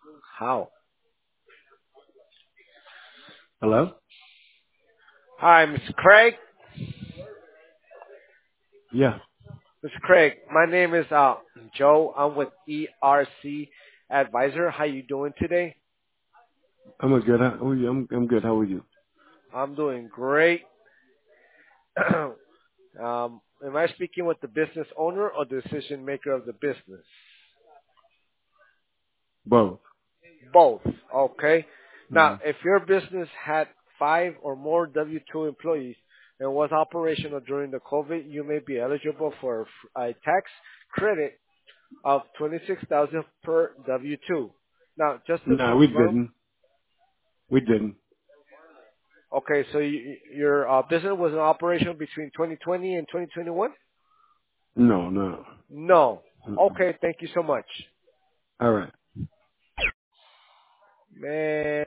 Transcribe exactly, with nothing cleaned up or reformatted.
How? Hello? Hi, mister Craig. Yeah, mister Craig, my name is uh, Joe. I'm with E R C Advisor. How you doing today? I'm a good. How are you? I'm I'm good. How are you? I'm doing great. um, am I speaking with the business owner or the decision maker of the business? Both. Both. Okay. Now, hmm if your business had five or more W two employees and was operational during the COVID, you may be eligible for a tax credit of twenty-six thousand dollars per W two. Now, just to No, we confirm, didn't. We didn't. okay, so you, your uh, business was in operation between twenty twenty and twenty twenty-one? No, no. No. Mm-mm. Okay, thank you so much. All right. Man.